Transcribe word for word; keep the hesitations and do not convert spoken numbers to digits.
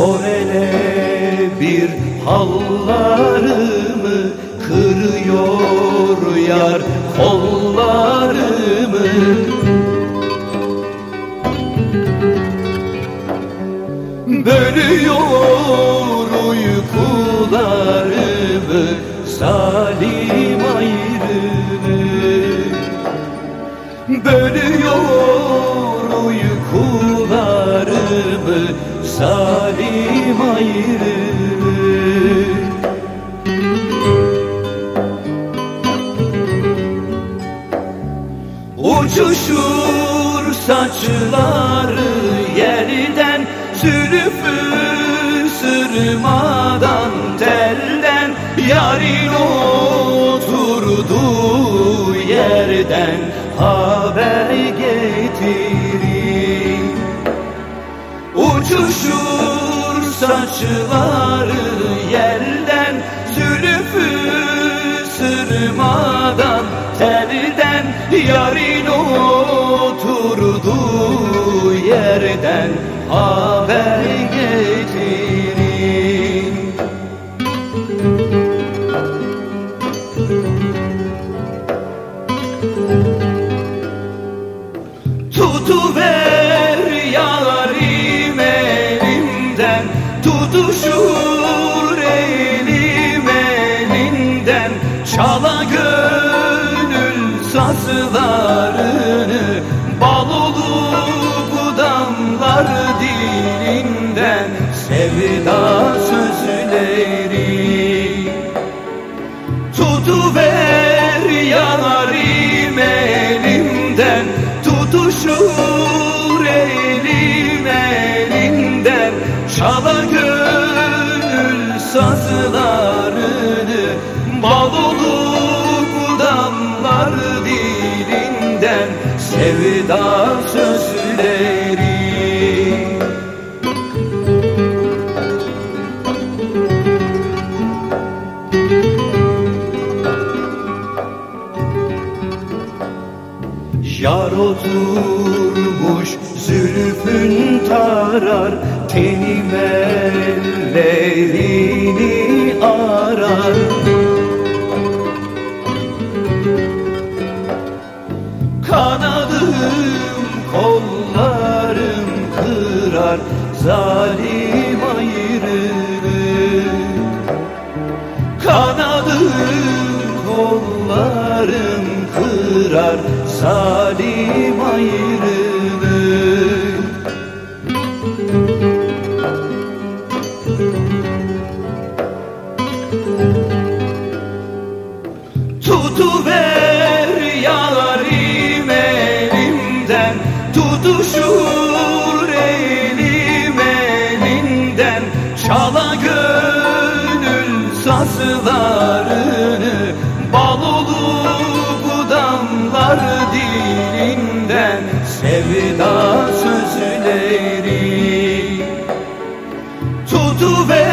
Sor hele bir hallarımı, kırıyor yar kollarımı. Bölüyor uykularımı zalim ayrımı. Bölüyor uykularımı zalim ayrımı. Uçuşur saçları yerden, zülfü sırmadan telden, yarın oturduğu yerden haber getirin. Uçuşur saçları yerden, zülfü sırmadan telden, yarın oturduğu yerden haber getirin. Tutuver yarim elimden, tutuşur elim elinden, çala gönül sazlarını, bal olup damlar dilinden sevda sözleri. Tutuver yarim elimden, tutuşur elim elinden, çala gönül sazlarını, bal olup damlar dilinden sevda sözleri. Yar oturmuş zülfün tarar, tenim ellerini arar. Kanadım kollarım kırar zalim ayrımı. Kanadım kollarım kırar zalim ayrımı. Tutuver yarim elimden, tutuşur elim elinden, çala gönül sazlarını, bal olup damlar dilinden sevda sözleri. Tutuver